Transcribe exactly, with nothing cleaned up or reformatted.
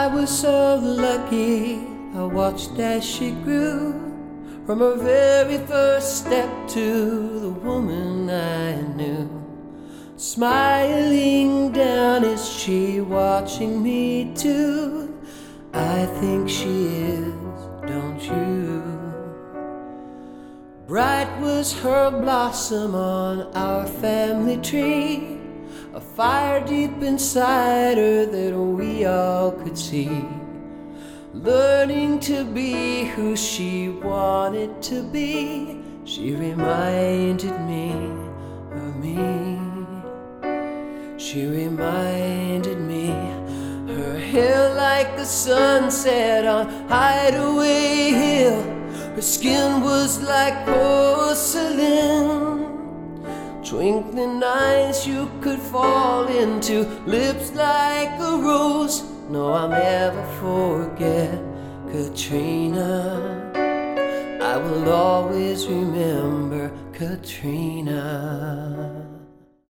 I was so lucky, I watched as she grew, from her very first step to the woman I knew. Smiling down, is she watching me too? I think she is, don't you? Bright was her blossom on our family tree, a fire deep inside her that we all could see. Learning to be who she wanted to be, she reminded me of me. She reminded me, her hair like the sunset on Hideaway Hill. Her skin was like porcelain, twinkling eyes you could fall into, lips like a rose. No, I'll never forget Katrina. I will always remember Katrina.